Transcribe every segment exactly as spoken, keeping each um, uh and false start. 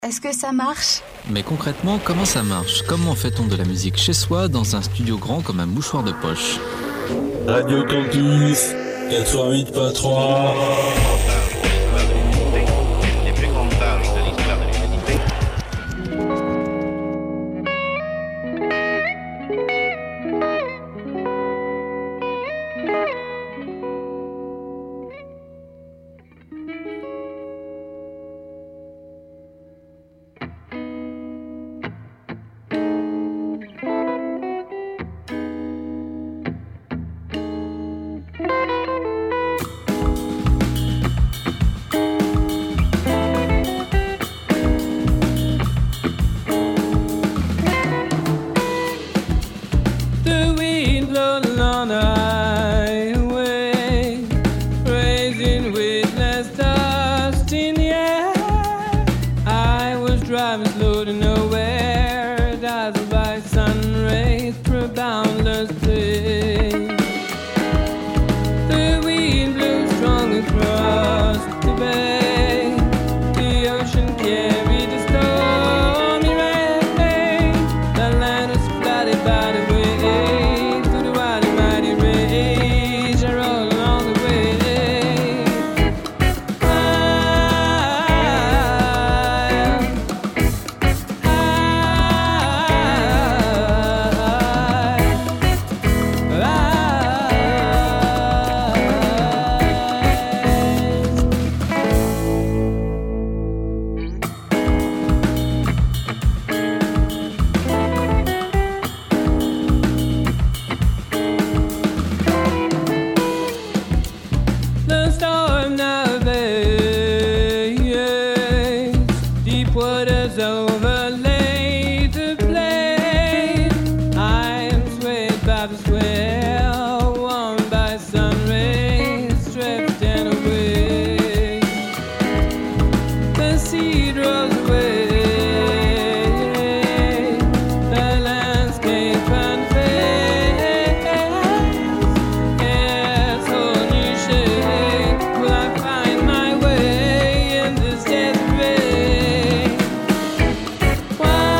Est-ce que ça marche ? Mais concrètement, comment ça marche ? Comment fait-on de la musique chez soi, dans un studio grand comme un mouchoir de poche ? Radio Campus quatre-vingt-huit virgule trois. Les plus grandes pages de l'histoire de l'humanité. Why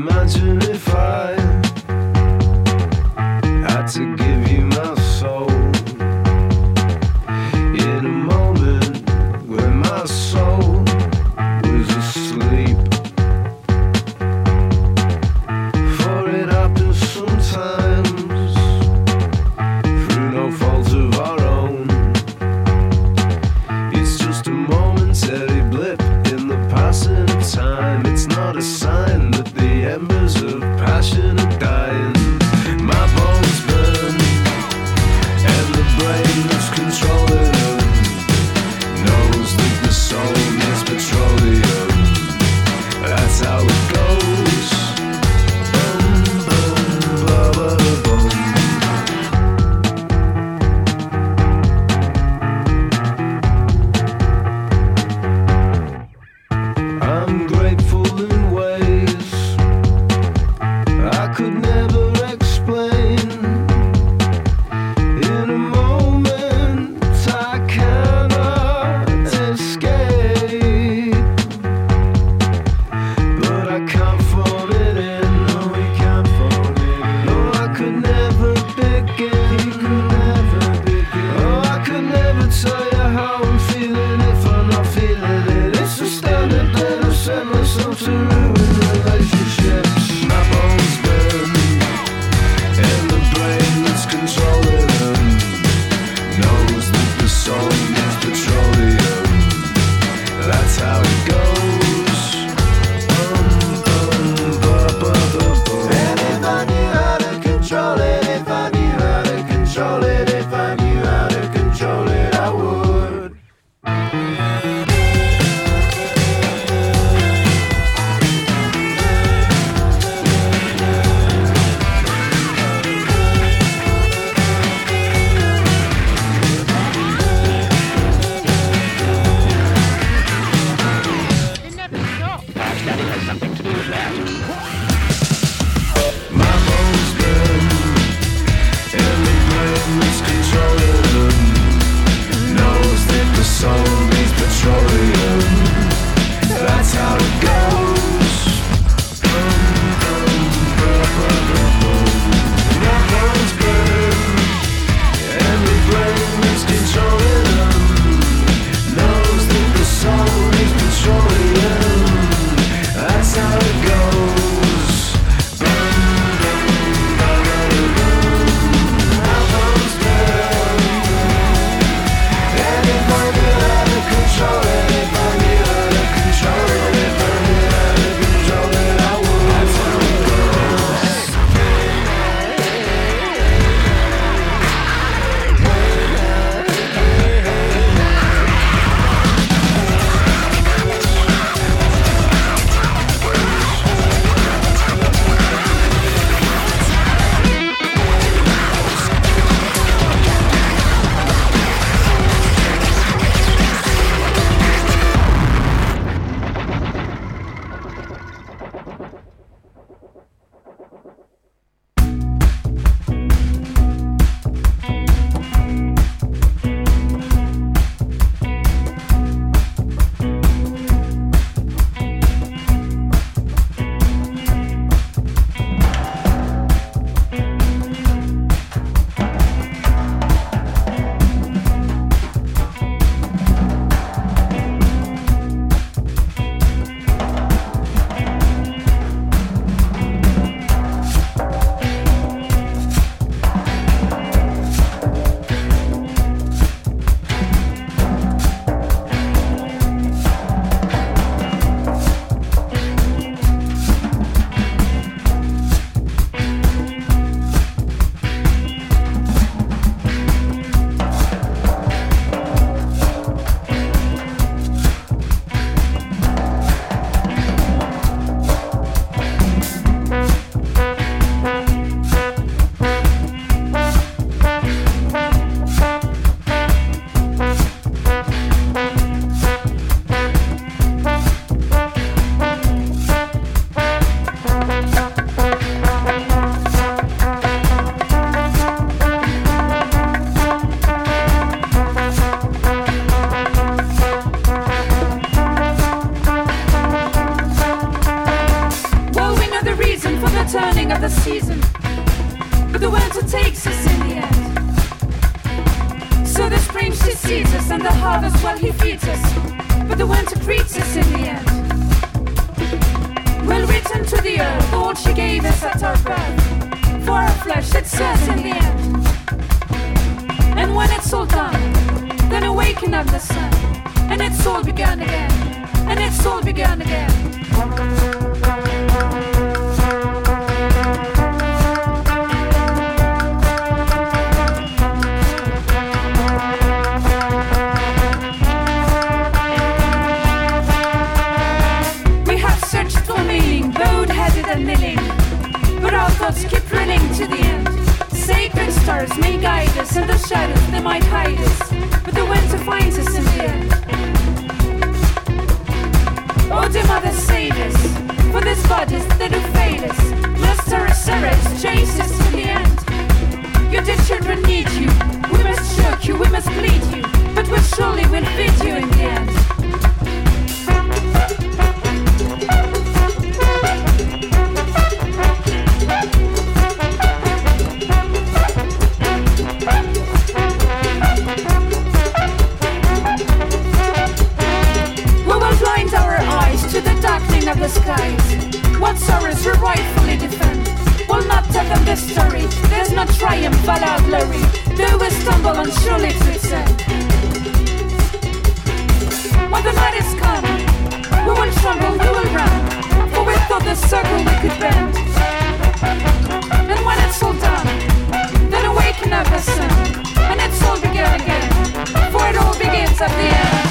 Imagine if I had to give you my soul in a moment when my soul was asleep. For it happens sometimes through no fault of our own. It's just a momentary blip in the passing of time. It's not a sign that the embers of passion are dying. My bones burn dawning of the season, but the winter takes us in the end. So the spring she sees us, and the harvest, well, he feeds us, but the winter greets us in the end. We'll return to the earth all she gave us at our birth, for our flesh it serves in the end. And when it's all done, then awaken up the sun, and it's all begun again, and it's all begun again. And milling, but our thoughts keep running to the end. Sacred stars may guide us, and the shadows they might hide us, but the winter finds us in the end. Oh, dear mother, save us, for these bodies that do fade us. Must our sorrows chase us to the end? Your dear children need you, we must choke you, we must bleed you, but we surely will feed you in the end. Of the skies, what sorrows we rightfully defend. We'll not tell them the story, there's no triumph without glory. They will stumble and surely to its end. When the night is come, we will tremble, we will run, for we thought the circle we could bend. And when it's all done, then awaken up the sun, and it's all begun again, for it all begins at the end.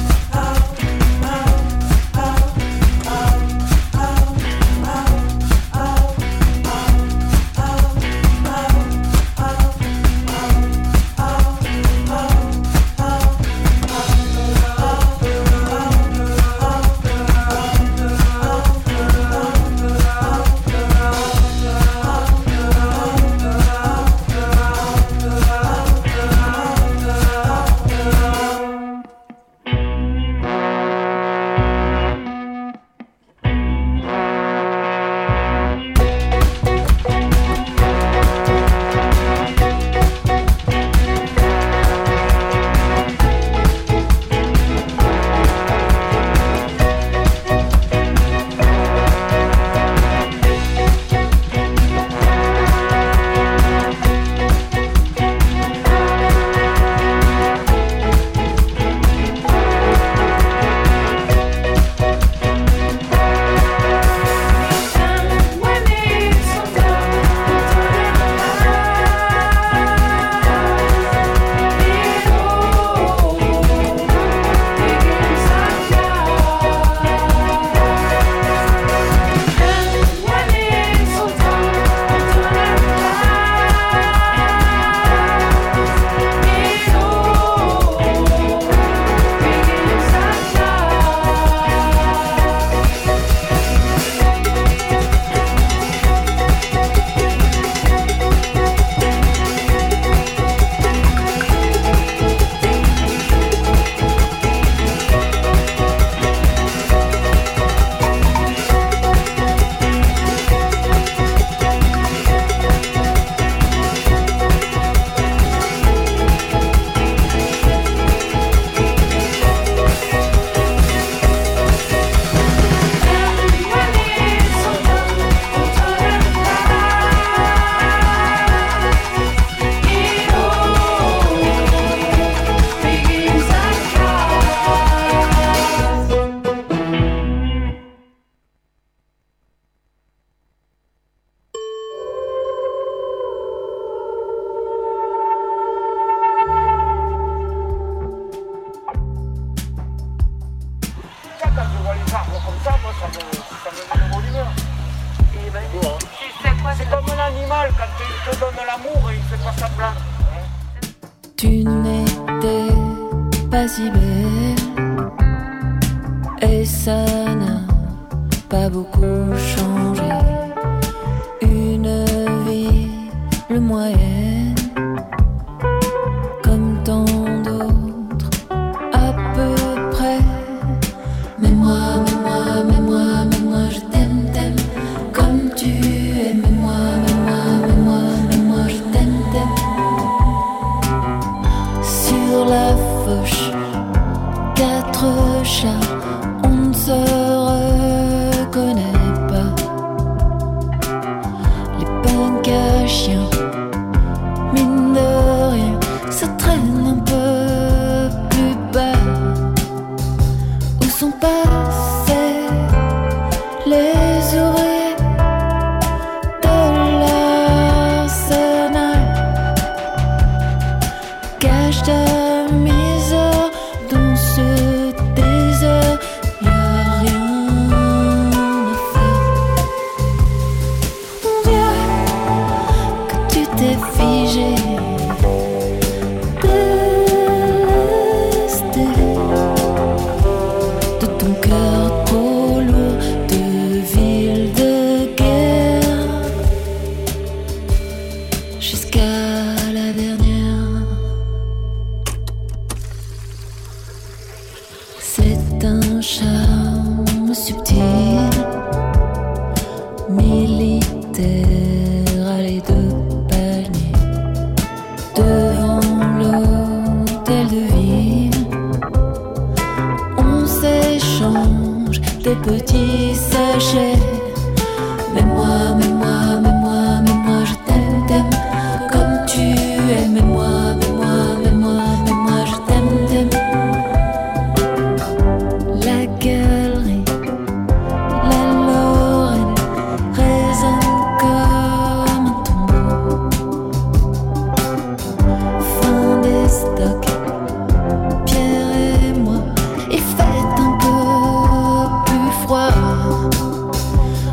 C'est comme un animal, quand il te donne l'amour, il fait pas semblant. Tu n'étais pas si belle, et ça n'a pas beaucoup changé. Une vie, le moyenne, comme tant d'autres, à peu près. Mais moi, mais moi, mais moi, mais moi, je t'aime, t'aime, comme tu aimes moi. de chien. Mine de rien, ça traîne un peu plus bas. Où sont passés les ouvriers de l'arsenal? Cache ta misère dans ce désert, y'a rien à faire. On dirait que tu t'es figé, délesté de ton cœur trop lourd de ville de guerre jusqu'à la dernière. C'est un charme subtil, militaire à les deux paniers devant l'hôtel de ville. On s'échange des petits sachets. Mais moi, mais moi, mais moi, mais moi, je t'aime, t'aime comme tu es. Mais moi, mais moi, mais moi, mais moi, je t'aime, t'aime. La galerie, la Lorraine résonne comme un tombeau. Fin des stocks, Pierre et moi, il fait un peu plus froid.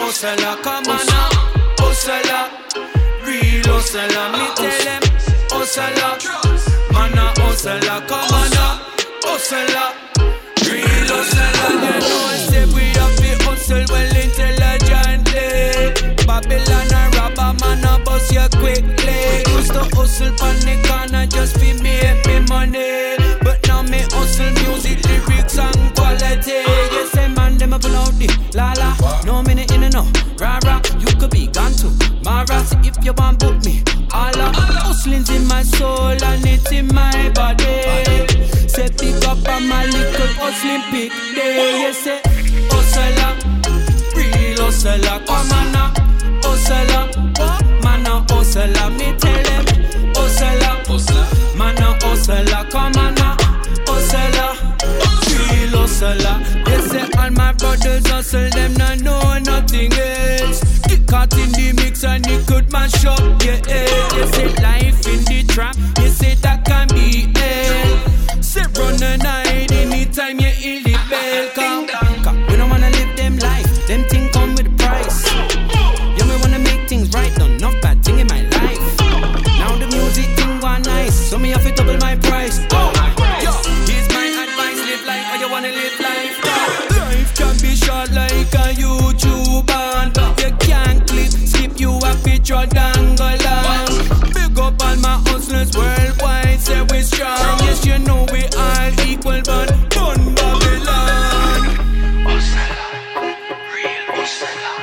hustler, come on now, hustler, real hustler, me tell them, hustler, man a hustler, come on now, hustler, real hustler, you know I say we have to hustle well intelligently, Babylon a robber, man a bust you quickly, used to hustle pan the corner just fi make me money, but now me hustle music, lyrics and quality, you say man them a pull out the la la, no minute in and no, rah rah, you could be gone too, Mara, see if you want book me, Allah, hustling's in my soul and it's in my body, say pick up on my little hustling pick day, you say, hustler, real hustler, come on now, hustler, man a hustler, me tell them, hustler, man a hustler, come on now, hustler, real hustler, they say all my brothers hustle, them not know nothing else, get caught in the mix and it could mash up your head, they say life in the trap, you say that can be hell, say run and hide anytime you hear the bell, come, come, we don't wanna live them life, them things come with a price, you may wanna make things right, done enough bad thing in my life, now the music thing go nice, so me have to double my price, oh, yo, here's my advice, live life how you wanna live life, life can be short like a YouTube band, you can't click, skip you a picture dangle long, big up all my hustlers worldwide, say we strong, yes you know we all equal but fun Babylon, hustler, real hustler,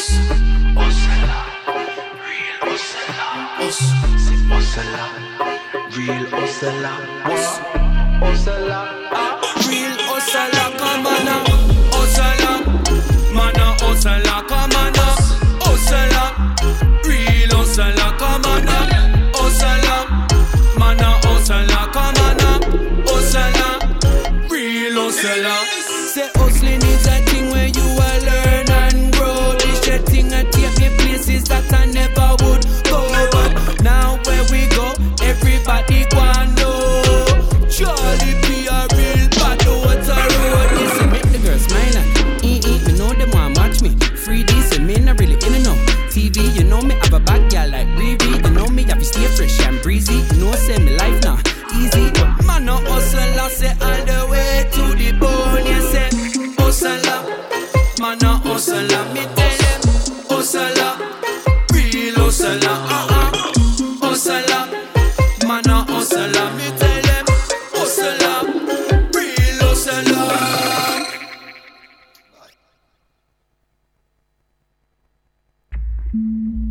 hustler, real hustler, hustler, real hustler, hustler, real hustler, come on now, hustler, man a hustler, come on now, hustler, real hustler, come on now, hustler, man a hustler, come on now, hustler, real hustler. Say hustling is a thing where you will learn and grow. This shit thing a take me places that I never would go. But now where we go, everybody go and know. Charlie be a real bad what's a road. Listen, make the girls smile and eat, eat. Me know them want watch me. three D, so me not really in and out. T V, you know me have a bad girl like Riri. You know me have to stay fresh and breezy. You know say me life now easy. But man no hustle, I say all the way to the bone. You say hustler, man no hustle, me tell them hustler, real hustler, uh-uh, hustler, man no hustle, me tell them hustler, real hustler. Mm-hmm.